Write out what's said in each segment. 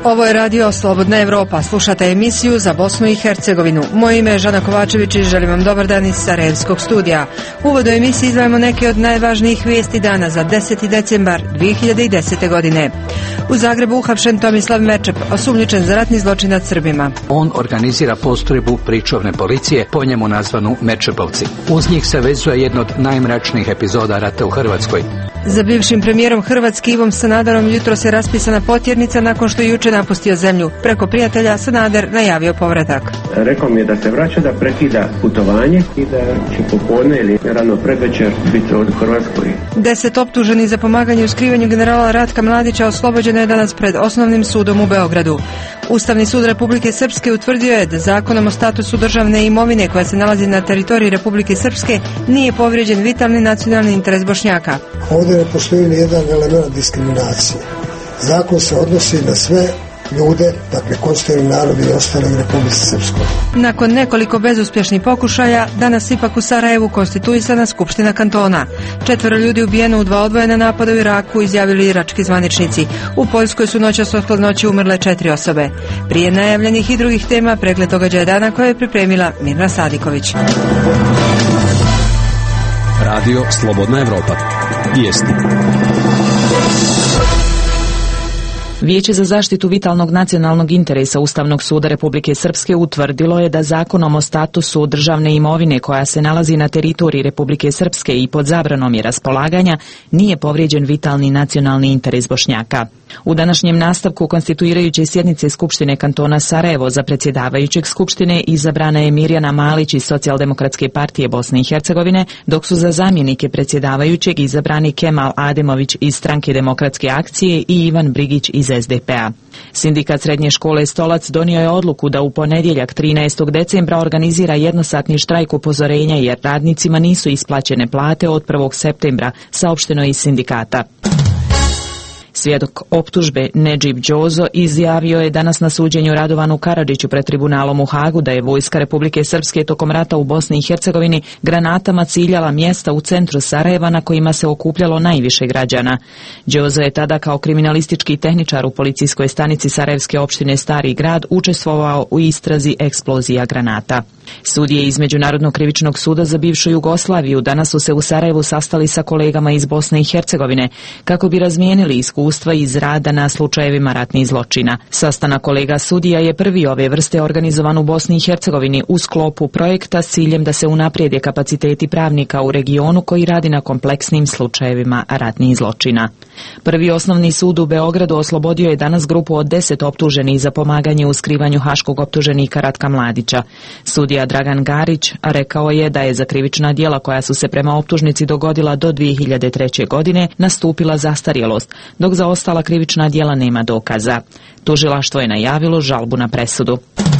Ovo je radio Slobodna Evropa. Slušate emisiju za Bosnu i Hercegovinu. Moje ime je Žana Kovačević i želim vam dobar dan iz Sarajevskog studija. U uvodu emisiji izdvajamo neke od najvažnijih vijesti dana za 10. decembar 2010. godine. U Zagrebu uhapšen Tomislav Merčep, osumnjičen za ratni zločin nad Srbima. On organizira postrojbu pričuvne policije, po njemu nazvanu Merčepovci. Uz njih se vezuje jedna od najmračnijih epizoda rata u Hrvatskoj. Za bivšim premijerom Hrvatske Ivom Sanaderom jutros je raspisana potjernica nakon što je juče napustio zemlju. Preko prijatelja Sanader najavio povratak. Rekao mi je da se vraća, da prekida putovanje i da će popodne ili rano predvečer biti ovdje u Hrvatskoj. 10 optuženih za pomaganje u skrivanju generala Ratka Mladića oslobođeno je danas pred Osnovnim sudom u Beogradu. Ustavni sud Republike Srpske utvrdio je da zakonom o statusu državne imovine koja se nalazi na teritoriji Republike Srpske nije povrijeđen vitalni nacionalni interes Bošnjaka. Ovdje ne postoji nijedan element diskriminacije. Zakon se odnosi na sve ljude, dakle konstitutivni narod i ostale u Republici Srpskoj. Nakon nekoliko bezuspješnih pokušaja, danas ipak u Sarajevu konstituisana Skupština kantona. 4 ljudi ubijeno u 2 odvojena napada u Iraku, izjavili irački zvaničnici. U Poljskoj su noćas od hladnoće umrle 4 osobe. Prije najavljenih i drugih tema, pregled događaja dana koje je pripremila Mirna Sadiković. Radio Slobodna Evropa. Vijesti. Vijeće za zaštitu vitalnog nacionalnog interesa Ustavnog suda Republike Srpske utvrdilo je da zakonom o statusu državne imovine koja se nalazi na teritoriji Republike Srpske i pod zabranom je raspolaganja nije povrijeđen vitalni nacionalni interes Bošnjaka. U današnjem nastavku konstituirajuće sjednice Skupštine kantona Sarajevo za predsjedavajućeg Skupštine izabrana je Mirjana Malić iz Socijaldemokratske partije Bosne i Hercegovine, dok su za zamjenike predsjedavajućeg izabrani Kemal Ademović iz Stranke demokratske akcije i Ivan Brigić iz SDP-a. Sindikat srednje škole Stolac donio je odluku da u ponedjeljak 13. decembra organizira jednosatni štrajk upozorenja jer radnicima nisu isplaćene plate od 1. septembra, saopšteno iz sindikata. Svjedok optužbe Nedžib Đozo izjavio je danas na suđenju Radovanu Karadžiću pred tribunalom u Hagu da je vojska Republike Srpske tokom rata u Bosni i Hercegovini granatama ciljala mjesta u centru Sarajeva na kojima se okupljalo najviše građana. Đozo je tada kao kriminalistički tehničar u policijskoj stanici Sarajevske opštine Stari grad učestvovao u istrazi eksplozija granata. Sudije iz Međunarodnog krivičnog suda za bivšu Jugoslaviju danas su se u Sarajevu sastali sa kolegama iz Bosne i Hercegovine kako bi razmijenili iskustva iz rada na slučajevima ratnih zločina. Sastanak kolega sudija je prvi ove vrste organizovan u Bosni i Hercegovini u sklopu projekta s ciljem da se unaprijede kapaciteti pravnika u regionu koji radi na kompleksnim slučajevima ratnih zločina. Prvi osnovni sud u Beogradu oslobodio je danas grupu od 10 optuženih za pomaganje u skrivanju haškog optuženika Ratka Mladića. Sudija Dragan Garić rekao je da je za krivična djela koja su se prema optužnici dogodila do 2003. godine nastupila zastarjelost, dok za ostala krivična djela nema dokaza. Tužilaštvo je najavilo žalbu na presudu.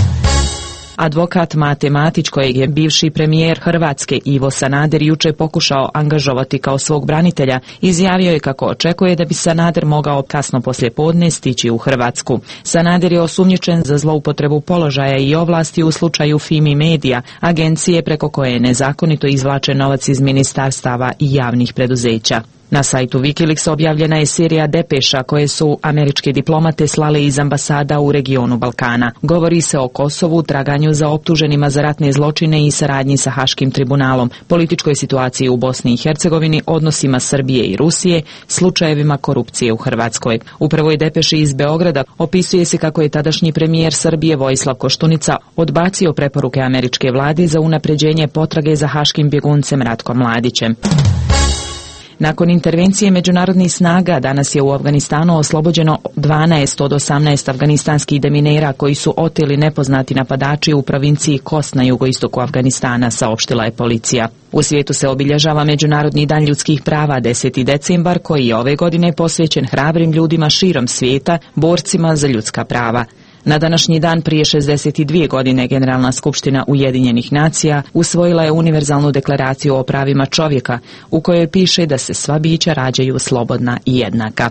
Advokat Mate Matić, kojeg je bivši premijer Hrvatske Ivo Sanader juče pokušao angažovati kao svog branitelja, izjavio je kako očekuje da bi Sanader mogao kasno poslijepodne stići u Hrvatsku. Sanader je osumnjičen za zloupotrebu položaja i ovlasti u slučaju Fimi Media, agencije preko koje nezakonito izvlače novac iz ministarstava i javnih preduzeća. Na sajtu Wikileaks objavljena je serija depeša koje su američke diplomate slale iz ambasada u regionu Balkana. Govori se o Kosovu, traganju za optuženima za ratne zločine i saradnji sa Haškim tribunalom, političkoj situaciji u Bosni i Hercegovini, odnosima Srbije i Rusije, slučajevima korupcije u Hrvatskoj. U prvoj depeši iz Beograda opisuje se kako je tadašnji premijer Srbije Vojislav Koštunica odbacio preporuke američke vlade za unapređenje potrage za haškim bjeguncem Ratkom Mladićem. Nakon intervencije međunarodnih snaga danas je u Afganistanu oslobođeno 12 od 18 afganistanskih deminera koji su oteli nepoznati napadači u provinciji Kos na jugoistoku Afganistana, saopštila je policija. U svijetu se obilježava Međunarodni dan ljudskih prava 10. decembar koji je ove godine posvećen hrabrim ljudima širom svijeta, borcima za ljudska prava. Na današnji dan prije 62 godine Generalna skupština Ujedinjenih nacija usvojila je univerzalnu deklaraciju o pravima čovjeka u kojoj piše da se sva bića rađaju slobodna i jednaka.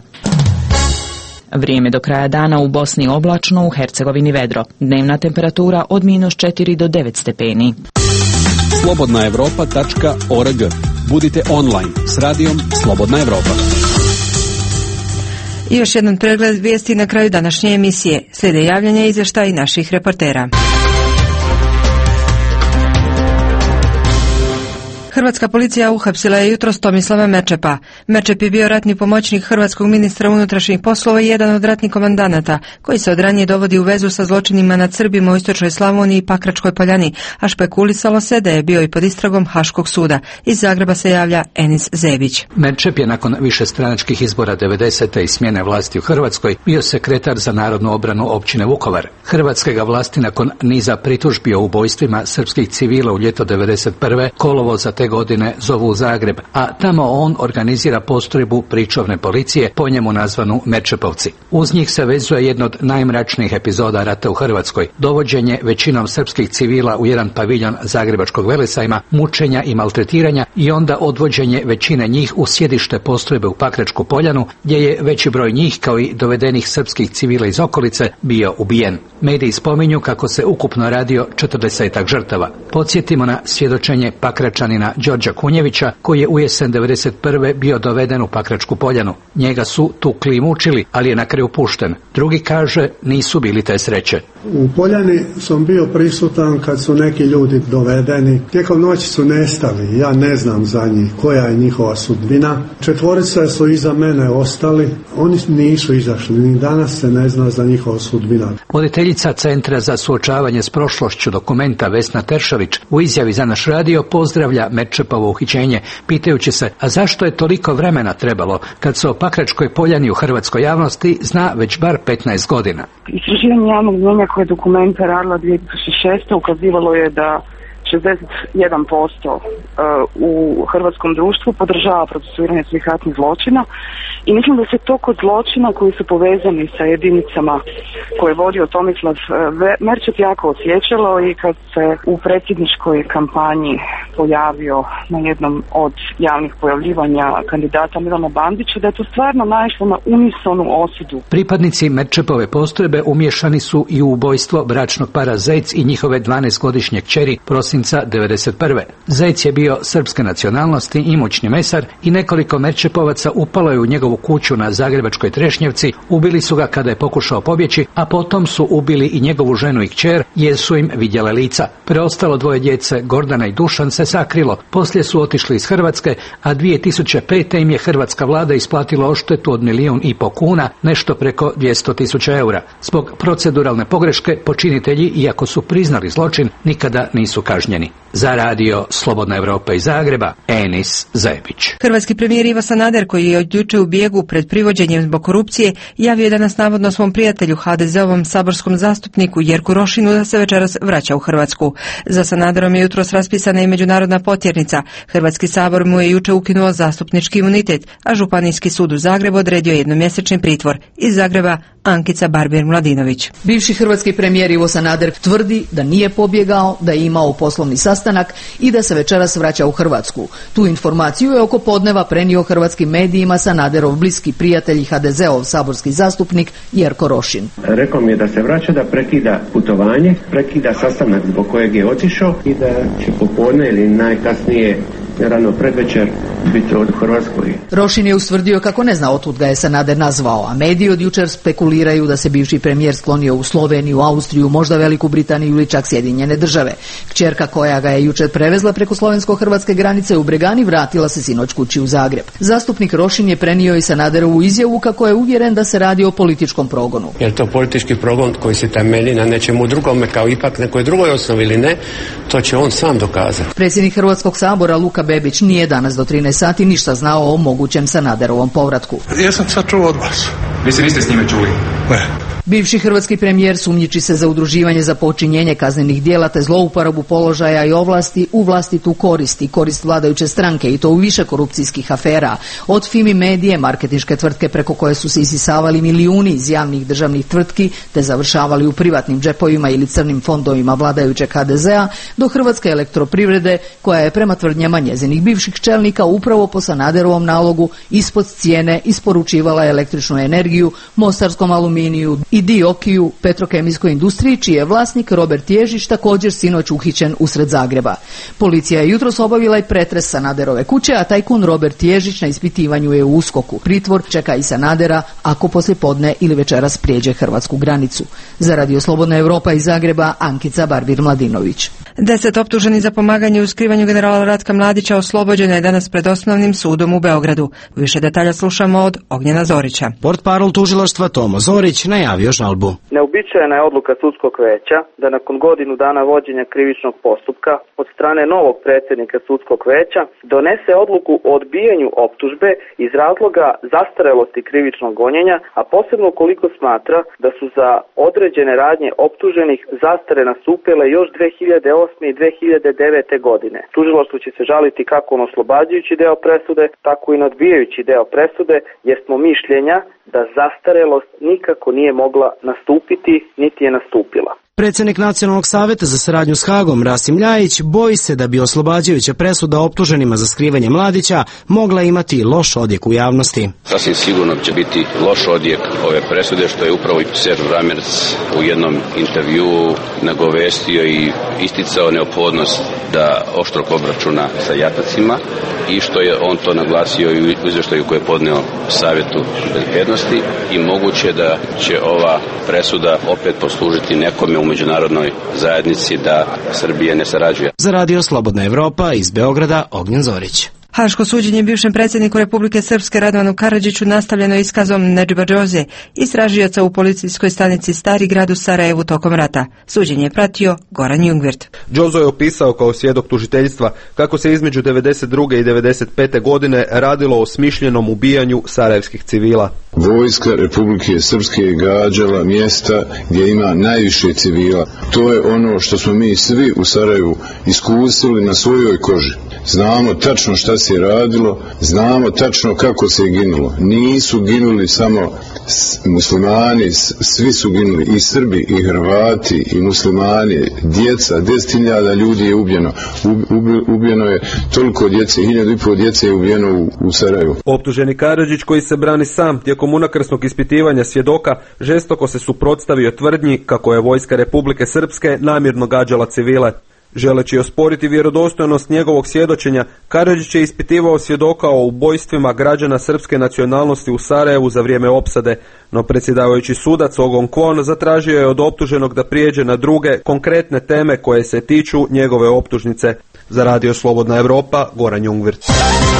Vrijeme do kraja dana u Bosni oblačno, u Hercegovini vedro. Dnevna temperatura od -4 do 9 stepeni. slobodnaevropa.org. Budite online s radijom Slobodna Evropa. I još jedan pregled vijesti na kraju današnje emisije. Slijede javljanja i izvještaji naših reportera. Hrvatska policija uhapsila je jutros Tomislava Merčepa. Merčep je bio ratni pomoćnik hrvatskog ministra unutrašnjih poslova i jedan od ratnih komandanata, koji se od ranije dovodi u vezu sa zločinima nad Srbima u istočnoj Slavoniji i Pakračkoj Poljani, a špekulisalo se da je bio i pod istragom Haškog suda. Iz Zagreba se javlja Enis Zebić. Merčep je nakon višestranačkih izbora 90. i smjene vlasti u Hrvatskoj bio sekretar za narodnu obranu općine Vukovar. Hrvatske ga vlasti nakon niza pritužbi o ubojstvima srpskih civila u ljeto 91. kolovoza te godine zovu u Zagreb, a tamo on organizira postrojbu pričovne policije, po njemu nazvanu Merčepovci. Uz njih se vezuje jedno od najmračnijih epizoda rata u Hrvatskoj, dovođenje većinom srpskih civila u jedan paviljon Zagrebačkog Velesajma, mučenja i maltretiranja i onda odvođenje većine njih u sjedište postrojbe u Pakračku Poljanu, gdje je veći broj njih, kao i dovedenih srpskih civila iz okolice, bio ubijen. Mediji spominju kako se ukupno radio 40-ak žrtava. Podsjetimo na svjedočenje Pakračanina Đorđa Kunjevića, koji je u jesen 91. bio doveden u Pakračku Poljanu. Njega su tukli i mučili, ali je na kraju pušten. Drugi kaže, nisu bili te sreće. U Poljani sam bio prisutan kad su neki ljudi dovedeni. Tijekom noći su nestali, ja ne znam za njih koja je njihova sudbina. 4 su iza mene ostali, oni nisu izašli, ni danas se ne zna za njihova sudbina. Voditeljica Centra za suočavanje s prošlošću Dokumenta Vesna Teršalić u izjavi za naš radio pozdravlja Merčepovo uhićenje, pitajući se, a zašto je toliko vremena trebalo kad se o Pakračkoj Poljani u hrvatskoj javnosti zna već bar 15 godina. Istraživanje javnog mnijenja koje je Dokumenta radila 2006. ukazivalo je da 61% u hrvatskom društvu podržava procesuiranje svih ratnih zločina i mislim da se to kod zločina koji su povezani sa jedinicama koje je vodio Tomislav Merčep jako osjećalo i kad se u predsjedničkoj kampanji pojavio na jednom od javnih pojavljivanja kandidata Milana Bandića, da je to stvarno naišlo na unisonu osudu. Pripadnici Merčepove postrojbe umiješani su i u ubojstvo bračnog para Zec i njihove 12-godišnje kćeri prosinca 91. Zec je bio srpske nacionalnosti, imućni mesar i nekoliko Merčepovaca upalo je u njegovu kuću na Zagrebačkoj Trešnjevci, ubili su ga kada je pokušao pobjeći, a potom su ubili i njegovu ženu i kćer jer su im vidjele lica. Preostalo 2 djece, Gordana i Dušan, se sakrilo, poslije su otišli iz Hrvatske, a 2005. im je hrvatska vlada isplatila odštetu od 1,5 milijuna kuna, nešto preko 200.000 eura. Zbog proceduralne pogreške počinitelji, iako su priznali zločin, nikada nisu kažnjeni. Za radio Slobodna Evropa iz Zagreba, Enis Zebić. Hrvatski premijer Ivo Sanader, koji je od juče u bijegu pred privođenjem zbog korupcije, javio je danas navodno svom prijatelju HDZ-ovom saborskom zastupniku Jerku Rošinu da se večeras vraća u Hrvatsku. Za Sanaderom je jutros raspisana i međunarodna potjernica. Hrvatski sabor mu je juče ukinuo zastupnički imunitet, a Županijski sud u Zagrebu odredio jednomjesečni pritvor. Iz Zagreba Ankica Barbir-Mladinović. Bivši hrvatski premijer Ivo Sanader tvrdi da nije pobjegao, da je imao poslovni sastanak i da se večeras vraća u Hrvatsku. Tu informaciju je oko podneva prenio hrvatskim medijima Sanaderov bliski prijatelj i HDZ-ov saborski zastupnik Jerko Rošin. Rekao mi je da se vraća, da prekida putovanje, prekida sastanak zbog kojeg je otišao i da će popodne ili najkasnije rano predvečer biti u Hrvatskoj. Rošin je ustvrdio kako ne zna otud ga je Sanader nazvao, a mediji od jučer spekuliraju da se bivši premijer sklonio u Sloveniju, Austriju, možda Veliku Britaniju ili čak Sjedinjene Države. Kćerka koja ga je jučer prevezla preko slovensko-hrvatske granice u Bregani vratila se sinoć kući u Zagreb. Zastupnik Rošin je prenio i Sanaderovu izjavu kako je uvjeren da se radi o političkom progonu. Je to politički progon koji se temelji na nečemu drugome, kao ipak nekoj drugoj osnovi ili ne, to će on sam dokazati. Predsjednik Hrvatskog sabora Luka Bebić nije danas do 13 sati ništa znao o mogućem Sanaderovom povratku. Ja sam sad čuo od vas. Vi se niste s njime čuli? Ne. Bivši hrvatski premijer sumnjiči se za udruživanje za počinjenje kaznenih djela te zlouporabu položaja i ovlasti u vlastitu korist i korist vladajuće stranke, i to u više korupcijskih afera. Od Fimi Medije, marketinške tvrtke preko koje su se isisavali milijuni iz javnih državnih tvrtki te završavali u privatnim džepovima ili crnim fondovima vladajućeg HDZ-a, do Hrvatske elektroprivrede koja je prema tvrdnjama njezinih bivših čelnika upravo po Sanaderovom nalogu ispod cijene isporučivala električnu energiju Mostarskom aluminiju, i Diokiju, petrokemijskoj industriji, čiji je vlasnik Robert Ježić također sinoć uhićen usred Zagreba. Policija je jutros obavila i pretres Sanaderove kuće, a tajkun Robert Ježić na ispitivanju je u USKOK-u. Pritvor čeka i Sanadera ako poslijepodne ili večeras prijeđe hrvatsku granicu. Za Radio Slobodna Europa iz Zagreba, Ankica Barbir-Mladinović. 10 optuženih za pomaganje u skrivanju generala Ratka Mladića oslobođeno je danas pred Osnovnim sudom u Beogradu. Više detalja slušamo od Ognjena Zorića. Portparol tužilaštva Tomo Zorić najavio žalbu. Neuobičajena je odluka sudskog veća da nakon godinu dana vođenja krivičnog postupka od strane novog predsjednika sudskog veća donese odluku o odbijanju optužbe iz razloga zastarelosti krivičnog gonjenja, a posebno ukoliko smatra da su za određene radnje optuženih zastare nastupile još 2008. i 2009. godine. Tužilaštvo će se žaliti kako na oslobađajući deo presude, tako i na odbijajući deo presude, jer smo mišljenja da zastarelost nikako nije mogla nastupiti, niti je nastupila. Predsjednik Nacionalnog saveta za saradnju s Hagom, Rasim Ljajić, boji se da bi oslobađajuća presuda optuženima za skrivanje Mladića mogla imati loš odjek u javnosti. Sasvim sigurno će biti loš odjek ove presude, što je upravo i Serge Ramirez u jednom intervjuu nagovestio i isticao neophodnost da oštrog obračuna sa jatacima i što je on to naglasio i u izvještaju koje je podneo Savjetu bezbednosti i moguće da će ova presuda opet poslužiti nekome u međunarodnoj zajednici da Srbija ne sarađuje. Za Radio Slobodna Evropa iz Beograda, Ognjen Zorić. Haško suđenje bivšem predsjedniku Republike Srpske Radovanu Karadžiću nastavljeno iskazom Nedžiba Džoze, istražioca u policijskoj stanici Stari grad u Sarajevu tokom rata. Suđenje je pratio Goran Jungwirth. Džozo je opisao kao svjedok tužiteljstva kako se između 92. i 95. godine radilo o smišljenom ubijanju sarajevskih civila. Vojska Republike Srpske je gađala mjesta gdje ima najviše civila. To je ono što smo mi svi u Sarajevu iskusili na svojoj koži. Znamo tačno šta se je radilo, znamo tačno kako se je ginulo. Nisu ginuli samo muslimani, svi su ginuli, i Srbi, i Hrvati, i muslimani, djeca, 10.000 ljudi je ubijeno. Ubijeno je toliko djece, 1.500 djece je ubijeno u Sarajevu. Optuženi Karadžić, koji se brani sam tijekom unakrsnog ispitivanja svjedoka, žestoko se suprotstavio tvrdnji kako je vojska Republike Srpske namjerno gađala civile. Želeći osporiti vjerodostojnost njegovog svjedočenja, Karadžić je ispitivao svjedoka o ubojstvima građana srpske nacionalnosti u Sarajevu za vrijeme opsade, no predsjedavajući sudac Ogon Kwon zatražio je od optuženog da prijeđe na druge konkretne teme koje se tiču njegove optužnice. Za Radio Slobodna Evropa, Goran Jungwirth.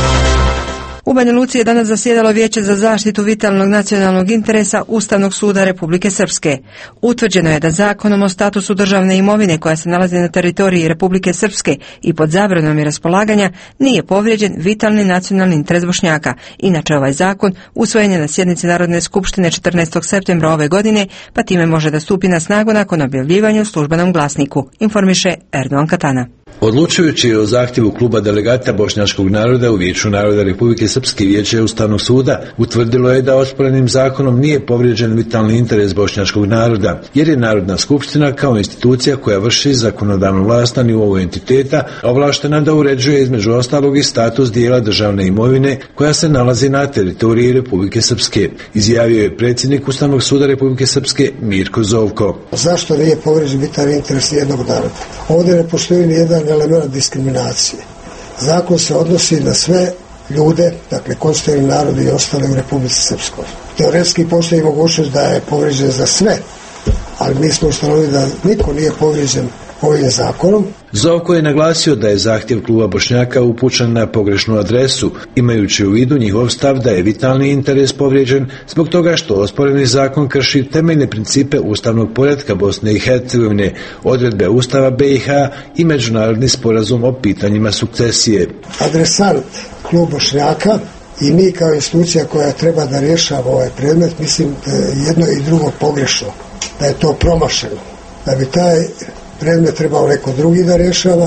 U Banja Luci je danas zasjedalo Vijeće za zaštitu vitalnog nacionalnog interesa Ustavnog suda Republike Srpske. Utvrđeno je da zakonom o statusu državne imovine koja se nalazi na teritoriji Republike Srpske i pod zabranom je raspolaganja nije povrijeđen vitalni nacionalni interes Bošnjaka. Inače, ovaj zakon usvojen je na sjednici Narodne skupštine 14. septembra ove godine, pa time može da stupi na snagu nakon objavljivanja u službenom glasniku, informiše Erdogan Katana. Odlučujući o zahtjevu kluba delegata bošnjačkog naroda u Vijeću naroda Republike Srpske, Vijeće Ustavnog suda utvrdilo je da osporenim zakonom nije povrijeđen vitalni interes bošnjačkog naroda, jer je Narodna skupština kao institucija koja vrši zakonodavnu vlast na nivou entiteta ovlaštena da uređuje između ostalog i status dijela državne imovine koja se nalazi na teritoriji Republike Srpske, izjavio je predsjednik Ustavnog suda Republike Srpske Mirko Zovko. Zašto nije povrijeđen vitalni interes jednog naroda? Ovdje ne postoji ni jedan element diskriminacije. Zakon se odnosi na sve ljude, dakle konstitutivni narodi i ostale u Republici Srpskoj. Teoretski postoji mogućnost da je povrijeđen za sve, ali mi smo ustanovili da niko nije povrijeđen ovim zakonom. Zovko je naglasio da je zahtjev kluba Bošnjaka upućen na pogrešnu adresu, imajući u vidu njihov stav da je vitalni interes povrijeđen zbog toga što osporeni zakon krši temeljne principe ustavnog poretka Bosne i Hercegovine, odredbe Ustava BiH i međunarodni sporazum o pitanjima sukcesije. Adresant klub Bošnjaka i mi kao institucija koja treba da rješava ovaj predmet, mislim da je jedno i drugo pogrešno, da je to promašeno, da bi taj predmet trebao neko drugi da rješava.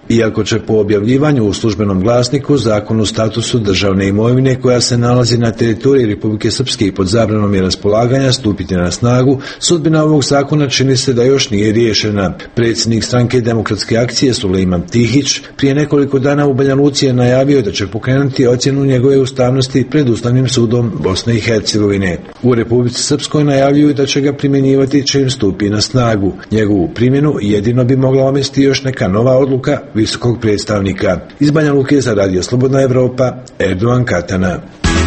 Iako će po objavljivanju u službenom glasniku Zakon o statusu državne imovine koja se nalazi na teritoriji Republike Srpske i pod zabranom je raspolaganja stupiti na snagu, sudbina ovog zakona čini se da još nije riješena. Predsjednik stranke Demokratske akcije Sulejman Tihić prije nekoliko dana u Banja Luci je najavio da će pokrenuti ocjenu njegove ustavnosti pred Ustavnim sudom Bosne i Hercegovine. U Republici Srpskoj najavljuju da će ga primjenjivati čim stupi na snagu. Njegovu primjenu jedino bi mogla omesti još neka nova odluka visokog predstavnika. Iz Banja Luke za Radio Slobodna Evropa, Erdogan Katana.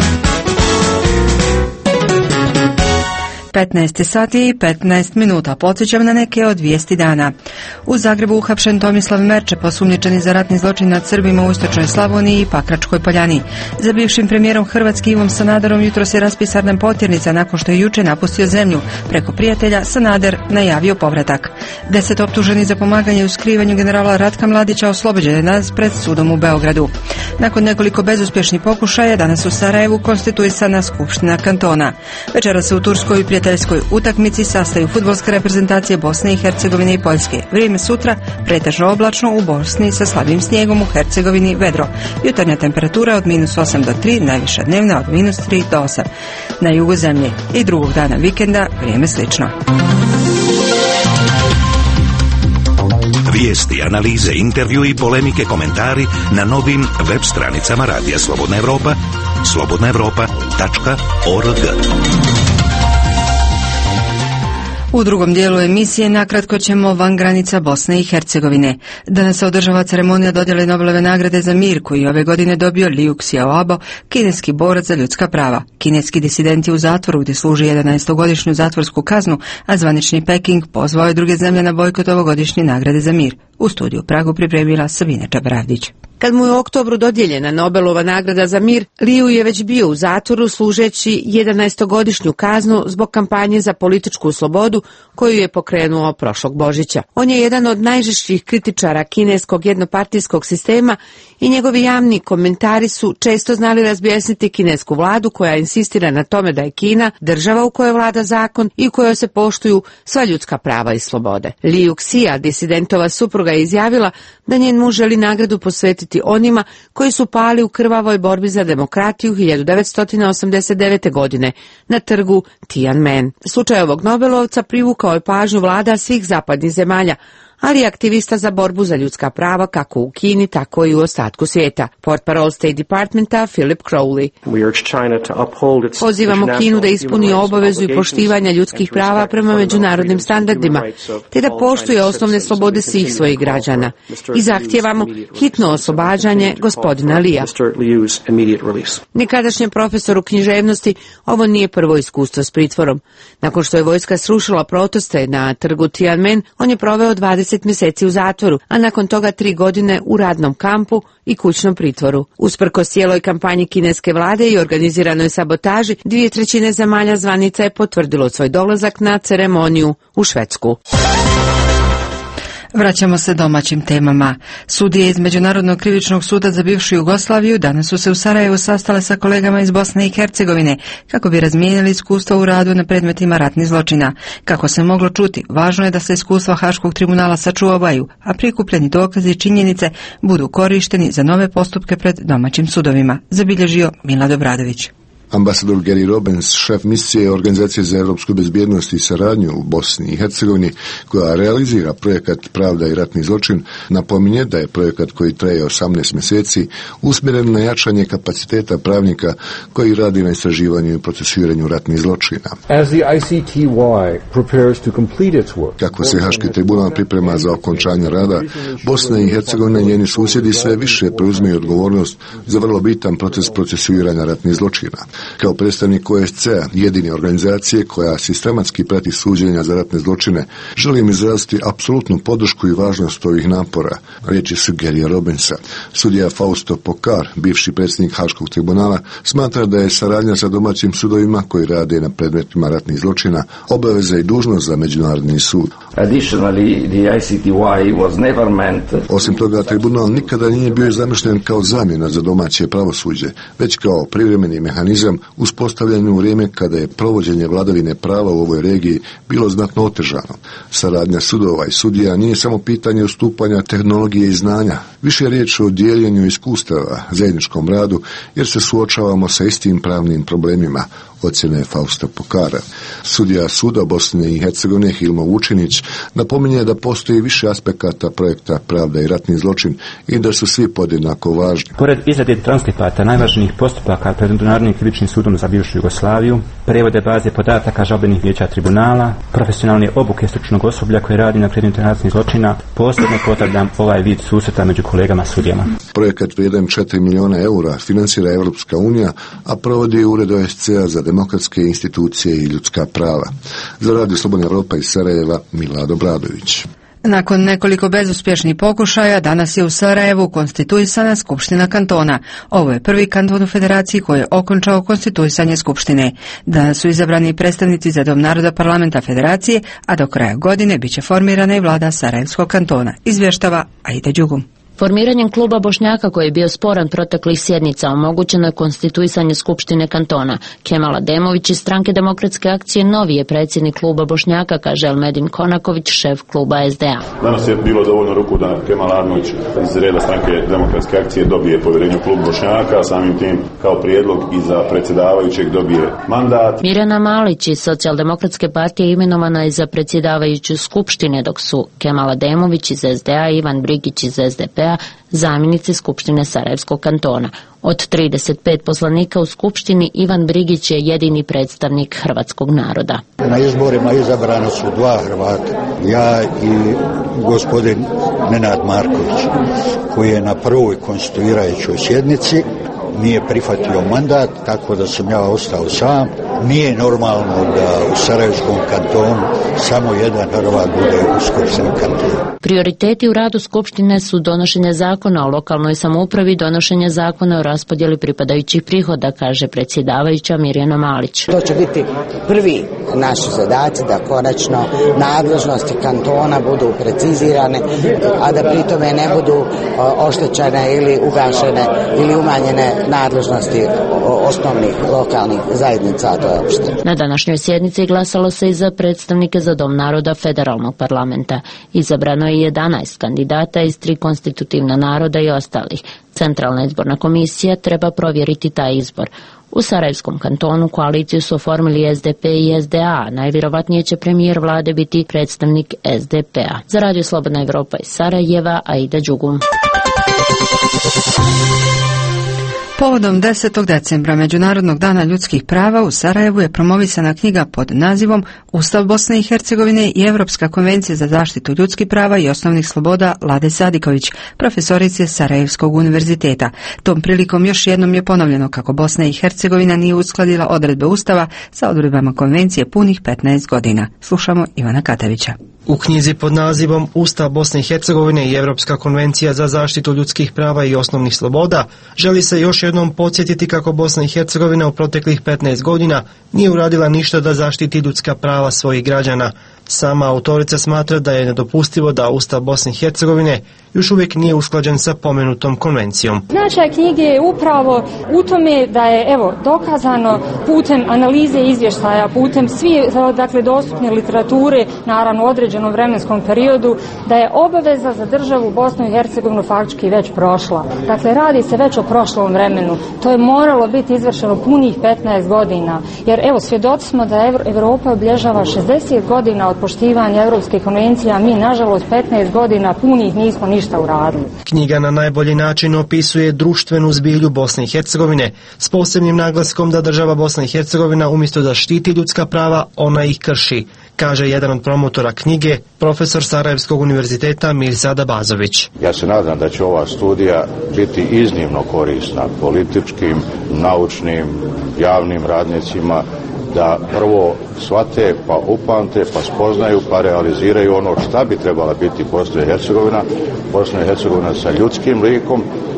15 sati i 15 minuta. Podsjećam na neke od vijesti dana. U Zagrebu uhapšen Tomislav Merčep, osumnjičeni za ratni zločin nad Srbima u istočnoj Slavoniji i Pakračkoj Poljani. Za bivšim premijerom Hrvatske Ivom Sanaderom jutros je raspisana potjernica nakon što je juče napustio zemlju. Preko prijatelja Sanader najavio povratak. 10 optuženih za pomaganje u skrivanju generala Ratka Mladića oslobođen je danas pred sudom u Beogradu. Nakon nekoliko bezuspješnih pokušaja danas u Sarajevu konstituisana Skupština kantona. Večera se u Turskoj prijateljskoj utakmici sastaju fudbalske reprezentacije Bosne i Hercegovine i Poljske. Vrijeme sutra pretežno oblačno, u Bosni sa slabim snijegom, u Hercegovini vedro. Jutarnja temperatura od -8 do 3, najviša dnevna od -3 do 8. Na jugu zemlje i drugog dana vikenda vrijeme slično. Vijesti, analize, intervju i polemike, komentari na novim web stranicama Radija Slobodna Evropa, slobodnaevropa.org. U drugom dijelu emisije nakratko ćemo van granica Bosne i Hercegovine. Danas se održava ceremonija dodjele Nobelove nagrade za mir koji je ove godine dobio Liu Xiaobo, kineski borac za ljudska prava. Kineski disident je u zatvoru gdje služi 11-godišnju zatvorsku kaznu, a zvanični Peking pozvao je druge zemlje na bojkot ovogodišnje nagrade za mir. U studiju Pragu pripremila Sabina Čabravdić. Kad mu je u oktobru dodijeljena Nobelova nagrada za mir, Liu je već bio u zatvoru služeći 11-godišnju kaznu zbog kampanje za političku slobodu koju je pokrenuo prošlog Božića. On je jedan od najžešćih kritičara kineskog jednopartijskog sistema i njegovi javni komentari su često znali razbjesniti kinesku vladu koja insistira na tome da je Kina država u kojoj vlada zakon i u kojoj se poštuju sva ljudska prava i slobode. Liu Xia, disidentova supruga, je izjavila da njen muž želi nagradu posvetiti onima koji su pali u krvavoj borbi za demokratiju 1989. godine na trgu Tiananmen. Slučaj ovog Nobelovca privukao je pažnju vlada svih zapadnih zemalja, ali i aktivista za borbu za ljudska prava kako u Kini, tako i u ostatku svijeta. Portparol State Departmenta Philip Crowley. Pozivamo Kinu da ispuni obavezu i poštivanja ljudskih prava prema međunarodnim standardima, te da poštuje osnovne slobode svih svojih građana. I zahtijevamo hitno oslobađanje gospodina Lija. Nekadašnjem profesoru književnosti ovo nije prvo iskustvo s pritvorom. Nakon što je vojska srušila proteste na trgu Tiananmen, on je proveo 20 mjeseci u zatvoru, a nakon toga 3 godine u radnom kampu i kućnom pritvoru. Usprkos cijeloj kampanji kineske vlade i organiziranoj sabotaži, 2/3 zemalja zvanica je potvrdilo svoj dolazak na ceremoniju u Švedsku. Vraćamo se domaćim temama. Sudije iz Međunarodnog krivičnog suda za bivšu Jugoslaviju danas su se u Sarajevu sastale sa kolegama iz Bosne i Hercegovine kako bi razmijenili iskustva u radu na predmetima ratnih zločina. Kako se moglo čuti, važno je da se iskustva Haškog tribunala sačuvaju, a prikupljeni dokazi i činjenice budu korišteni za nove postupke pred domaćim sudovima, zabilježio Milad Obradović. Ambasador Gary Robbins, šef misije Organizacije za europsku bezbjednost i saradnju u Bosni i Hercegovini, koja realizira projekat Pravda i ratni zločin, napominje da je projekat koji traje 18 mjeseci usmjeren na jačanje kapaciteta pravnika koji radi na istraživanju i procesuiranju ratnih zločina. Kako se Haški tribunal priprema za okončanje rada, Bosna i Hercegovina i njeni susjedi sve više preuzimaju odgovornost za vrlo bitan proces procesuiranja ratnih zločina. Kao predstavnik OSCE-a, jedine organizacije koja sistematski prati suđenja za ratne zločine, želim izraziti apsolutnu podršku i važnost ovih napora, riječi su Garyja Robbinsa. Sudija Fausto Pokar, bivši predsjednik Haškog tribunala, smatra da je saradnja sa domaćim sudovima koji rade na predmetima ratnih zločina obaveza i dužnost za Međunarodni sud. Additionally, the ICTY was never meant. Osim toga, tribunal nikada nije bio zamišljen kao zamjena za domaće pravosuđe, već kao privremeni mehanizam uspostavljen u vrijeme kada je provođenje vladavine prava u ovoj regiji bilo znatno otežano. Saradnja sudova i sudija nije samo pitanje ustupanja tehnologije i znanja, više je riječ o dijeljenju iskustava, zajedničkom radu, jer se suočavamo sa istim pravnim problemima, ocjene Fausta Pokara. Sudija Suda Bosne i Hercegovine Hilmo Vučinić napominje da postoji više aspekata projekta Pravda i ratni zločin i da su svi podjednako važni. Pored izrade transkripata najvažnijih postupaka pred Međunarodnim krivičnim sudom za bivšu Jugoslaviju, prevode baze podataka žalbenih vijeća tribunala, profesionalne obuke stručnog osoblja koje radi na predmetu ratnih zločina, posebno pozdravljam ovaj vid susreta među kolegama sudijama. Projekat vrijedan 4 milijuna eura financira Europska unija, a provodi Ured OSCE za demokratske institucije i ljudska prava. Za Radio Slobodna Evropa iz Sarajeva, Milado Bradović. Nakon nekoliko bezuspješnih pokušaja, danas je u Sarajevu konstituisana Skupština kantona. Ovo je prvi kanton u federaciji koji je okončao konstituisanje Skupštine. Danas su izabrani predstavnici za Dom naroda parlamenta federacije, a do kraja godine biće formirana i vlada Sarajevskog kantona. Izvještava Aida Đugum. Formiranjem kluba Bošnjaka koji je bio sporan proteklih sjednica omogućeno je konstituisanje Skupštine kantona. Kemal Ademović iz Stranke demokratske akcije novi je predsjednik kluba Bošnjaka, kaže Elmedin Konaković, šef kluba SDA. Danas je bilo dovoljno ruku da Kemal Ademović iz reda Stranke demokratske akcije dobije povjerenje u klub Bošnjaka, samim tim kao prijedlog i za predsjedavajućeg dobije mandat. Mirjana Malić iz Socijaldemokratske partije imenovana je za predsjedavajuću Skupštine, dok su Kemal Ademović iz SDA i Ivan Brigić iz SDP-a zamjenici Skupštine Sarajevskog kantona. Od 35 poslanika u Skupštini, Ivan Brigić je jedini predstavnik hrvatskog naroda. Na izborima izabrana su dva Hrvata, ja i gospodin Nenad Marković, koji je na prvoj konstituirajućoj sjednici nije prihvatio mandat, tako da sam ja ostao sam. Nije normalno da u Sarajevskom kantonu samo jedan Hrvat bude u Skupštini kantona. Prioriteti u radu Skupštine su donošenje zakona o lokalnoj samoupravi, donošenje zakona o raspodjeli pripadajućih prihoda, kaže predsjedavajuća Mirjana Malić. To će biti prvi naši zadaci da konačno nadležnosti kantona budu precizirane, a da pritome ne budu oštećene ili ugašene ili umanjene nadležnosti osnovnih lokalnih zajednica. Na današnjoj sjednici glasalo se i za predstavnike za Dom naroda federalnog parlamenta. Izabrano je 11 kandidata iz 3 konstitutivna naroda i ostalih. Centralna izborna komisija treba provjeriti taj izbor. U Sarajevskom kantonu koaliciju su oformili SDP i SDA. Najvjerovatnije će premijer vlade biti predstavnik SDP-a. Za Radio Slobodna Evropa iz Sarajeva, Aida Đugum. Povodom 10. decembra Međunarodnog dana ljudskih prava u Sarajevu je promovisana knjiga pod nazivom Ustav Bosne i Hercegovine i Europska konvencija za zaštitu ljudskih prava i osnovnih sloboda Lade Sadiković, profesorice Sarajevskog univerziteta. Tom prilikom još jednom je ponovljeno kako Bosna i Hercegovina nije uskladila odredbe Ustava sa odredbama konvencije punih 15 godina. Slušamo Ivana Katavića. U knjizi pod nazivom Ustav Bosne i Hercegovine i Europska konvencija za zaštitu ljudskih prava i osnovnih sloboda želi se još jednom podsjetiti kako Bosna i Hercegovina u proteklih 15 godina nije uradila ništa da zaštiti ljudska prava svojih građana. Sama autorica smatra da je nedopustivo da Ustav Bosne i Hercegovine još uvijek nije usklađen sa pomenutom konvencijom. Značaj knjige je upravo u tome da je dokazano putem analize izvještaja, putem svi dostupne literature, naravno u određenom vremenskom periodu, da je obaveza za državu Bosnu i Hercegovinu faktički već prošla. Dakle, radi se već o prošlom vremenu. To je moralo biti izvršeno punih 15 godina. Jer svjedoci smo da Evropa obilježava 60 godina od poštivanja Europske konvencije, a mi nažalost 15 godina punih nismo ništa uradili. Knjiga na najbolji način opisuje društvenu zbilju Bosne i Hercegovine s posebnim naglaskom da država Bosna i Hercegovina umjesto da štiti ljudska prava, ona ih krši, kaže jedan od promotora knjige, profesor Sarajevskog univerziteta Mirsada Bazović. Ja se nadam da će ova studija biti iznimno korisna političkim, naučnim, javnim radnicima, da prvo shvate, pa upamte, pa spoznaju, pa realiziraju ono šta bi trebala biti Bosna i Hercegovina. Bosna i Hercegovina sa ljudskim likom,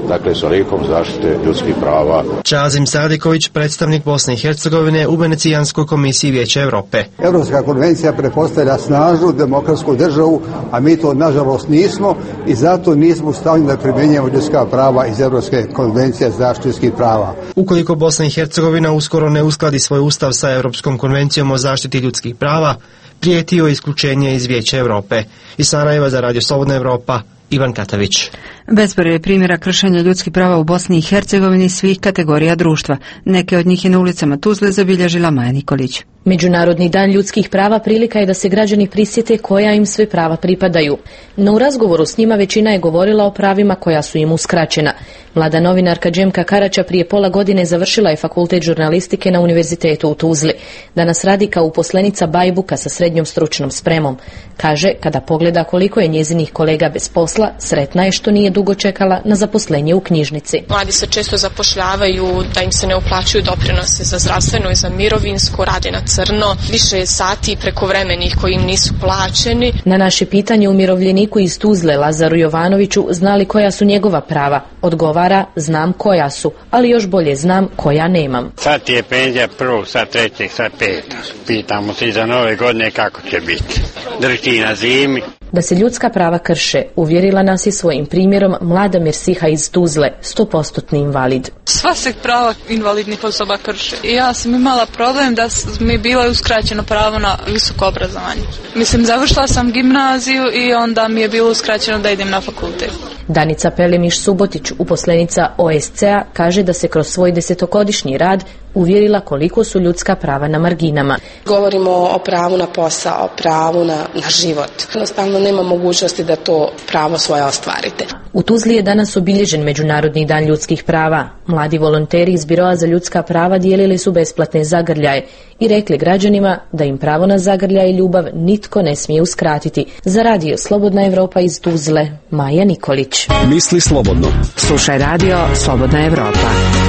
dakle sa likom zaštite ljudskih prava. Čazim Sadiković, predstavnik Bosne i Hercegovine u Venecijanskoj komisiji Vijeća Europe. Europska konvencija pretpostavlja snažnu demokratsku državu, a mi to nažalost nismo i zato nismo u stanju da primjenjujemo ljudska prava iz Europske konvencije za zaštitu ljudskih prava. Ukoliko Bosna i Hercegovina uskoro ne uskladi svoj ustav sa Europskom konvencijom o zaštiti ljudskih prava, prijetio isključenje iz Vijeća Europe. Iz Sarajeva za Radio Slobodna Evropa, Ivan Katavić. Bezbroj je primjera kršenja ljudskih prava u Bosni i Hercegovini svih kategorija društva. Neke od njih je na ulicama Tuzle zabilježila Maja Nikolić. Međunarodni dan ljudskih prava prilika je da se građani prisjete koja im sve prava pripadaju. No u razgovoru s njima većina je govorila o pravima koja su im uskraćena. Mlada novinarka Džemka Karaća prije pola godine završila je fakultet žurnalistike na Univerzitetu u Tuzli. Danas radi kao uposlenica Bajbuka sa srednjom stručnom spremom. Kaže, kada pogleda koliko je njezinih kolega bez posla, sretna je što nije dugo čekala na zaposlenje u knjižnici. Mladi se često zapošljavaju da im se ne uplaćuju doprinose za zdravstveno i za mirovinsko, rade na crno, više sati prekovremenih koji im nisu plaćeni. Na naše pitanje umirovljeniku iz Tuzle Lazaru Jovanoviću znali koja su njegova prava, odgovara, znam koja su, ali još bolje znam koja nemam. Sad je penzija prvog, sad trećeg, sad petog. Pitamo se i za nove godine kako će biti. Drži na zimi. Da se ljudska prava krše, uvjerila nas je svojim primjerom mlada Mirsiha iz Tuzle, 100% invalid. Sva se prava invalidnih osoba krše. I ja sam imala problem da mi je bilo uskraćeno pravo na visoko obrazovanje. Mislim, završila sam gimnaziju i onda mi je bilo uskraćeno da idem na fakultet. Danica Pelemiš Subotić, uposlenica OSCE-a, kaže da se kroz svoj 10-godišnji rad uvjerila koliko su ljudska prava na marginama. Govorimo o pravu na posao, pravu na život. Jednostavno nema mogućnosti da to pravo svoje ostvarite. U Tuzli je danas obilježen Međunarodni dan ljudskih prava. Mladi volonteri iz Biroa za ljudska prava dijelili su besplatne zagrljaje i rekli građanima da im pravo na zagrljaj i ljubav nitko ne smije uskratiti. Za Radio Slobodna Evropa iz Tuzle, Maja Nikolić. Misli slobodno. Slušaj Radio Slobodna Evropa.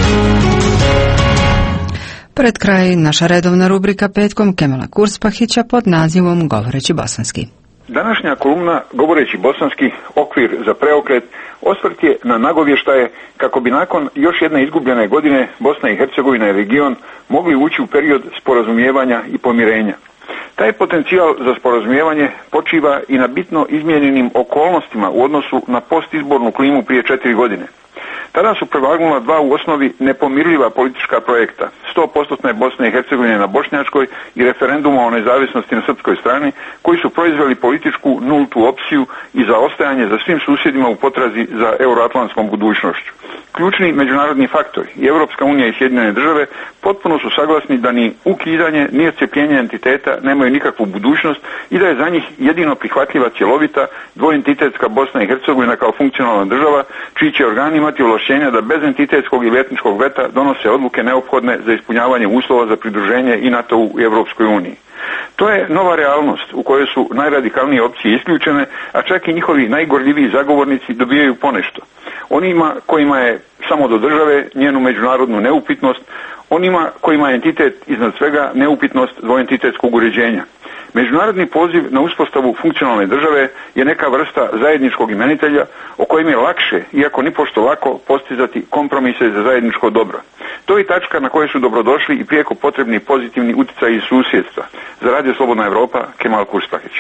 Pred kraj naša redovna rubrika petkom Kemala Kurspahića pod nazivom Govoreći bosanski. Današnja kolumna Govoreći bosanski, okvir za preokret, osvrt je na nagovještaje kako bi nakon još jedne izgubljene godine Bosna i Hercegovina i region mogli ući u period sporazumijevanja i pomirenja. Taj potencijal za sporazumijevanje počiva i na bitno izmijenjenim okolnostima u odnosu na postizbornu klimu prije 4 godine. Tada su prevagnula dva u osnovi nepomirljiva politička projekta, 100% Bosne i Hercegovine na bošnjačkoj i referenduma o nezavisnosti na srpskoj strani, koji su proizveli političku nultu opciju i zaostajanje za svim susjedima u potrazi za euroatlantskom budućnošću. Ključni međunarodni faktori i Europska unija i Sjedinjene države potpuno su saglasni da ni ukidanje ni odcepljenje entiteta nemaju nikakvu budućnost i da je za njih jedino prihvatljiva cjelovita dvoentitetska Bosna i Hercegovina kao funkcionalna država, čiji će organi imati ovlašćenja da bez entitetskog ili etničkog veta donose odluke neophodne za ispunjavanje uslova za pridruženje i NATO-u i Europskoj uniji. To je nova realnost u kojoj su najradikalnije opcije isključene, a čak i njihovi najgorljiviji zagovornici dobijaju ponešto. Onima kojima je samo do države njenu međunarodnu neupitnost, onima kojima je entitet iznad svega neupitnost dvoentitetskog uređenja. Međunarodni poziv na uspostavu funkcionalne države je neka vrsta zajedničkog imenitelja o kojem je lakše, iako nipošto lako, postizati kompromise za zajedničko dobro. To je tačka na kojoj su dobrodošli i prijeko potrebni pozitivni utjecaji iz susjedstva. Za Radio Slobodna Evropa, Kemal Kurspahić.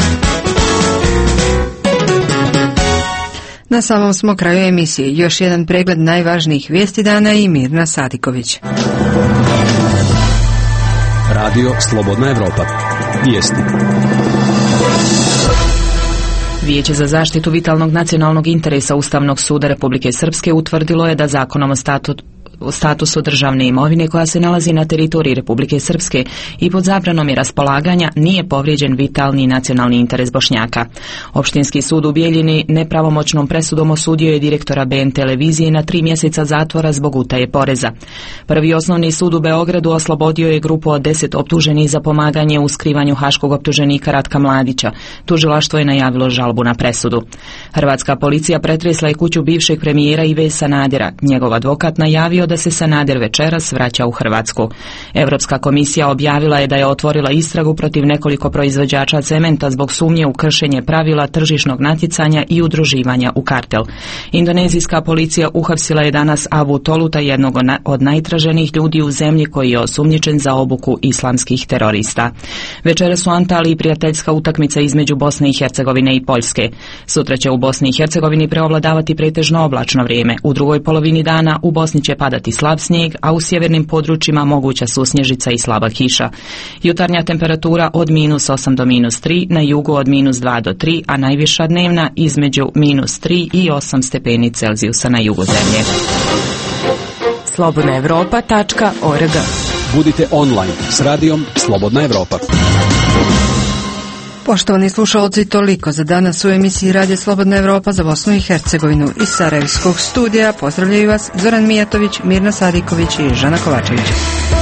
Na samom smo kraju emisije. Još jedan pregled najvažnijih vijesti dana i Mirna Sadiković. Radio Slobodna Evropa. Vijesti. Vijeće za zaštitu vitalnog nacionalnog interesa Ustavnog suda Republike Srpske utvrdilo je da zakonom o statusu državne imovine koja se nalazi na teritoriji Republike Srpske i pod zabranom je raspolaganja nije povrijeđen vitalni nacionalni interes Bošnjaka. Opštinski sud u Bijeljini nepravomoćnom presudom osudio je direktora BN televizije na 3 mjeseca zatvora zbog utaje poreza. Prvi osnovni sud u Beogradu oslobodio je grupu od 10 optuženih za pomaganje u skrivanju haškog optuženika Ratka Mladića. Tužilaštvo je najavilo žalbu na presudu. Hrvatska policija pretresla je kuću bivšeg premijera Ive Sanadera. Njegov advokat najavio da se Sanader večeras vraća u Hrvatsku. Europska komisija objavila je da je otvorila istragu protiv nekoliko proizvođača cementa zbog sumnje u kršenje pravila tržišnog natjecanja i udruživanja u kartel. Indonezijska policija uhapsila je danas Abu Toluta, jednog od najtraženijih ljudi u zemlji koji je osumnjičen za obuku islamskih terorista. Večeras u Antaliji prijateljska utakmica između Bosne i Hercegovine i Poljske. Sutra će u Bosni i Hercegovini preovladavati pretežno oblačno vrijeme. U drugoj polovini dana u Bosni će padati slab snijeg, a u sjevernim područjima moguća susnježica i slaba kiša. Jutarnja temperatura od -8 do -3, na jugu od -2 do 3, a najviša dnevna između -3 i 8 stepeni Celzijusa na jugu zemlje. slobodnaevropa.org. Budite online s radijom Slobodna Evropa. Poštovani slušalci, toliko za danas u emisiji Radija Slobodna Evropa za Bosnu i Hercegovinu. Iz Sarajevskog studija pozdravljaju vas Zoran Mijatović, Mirna Sadiković i Žana Kovačević.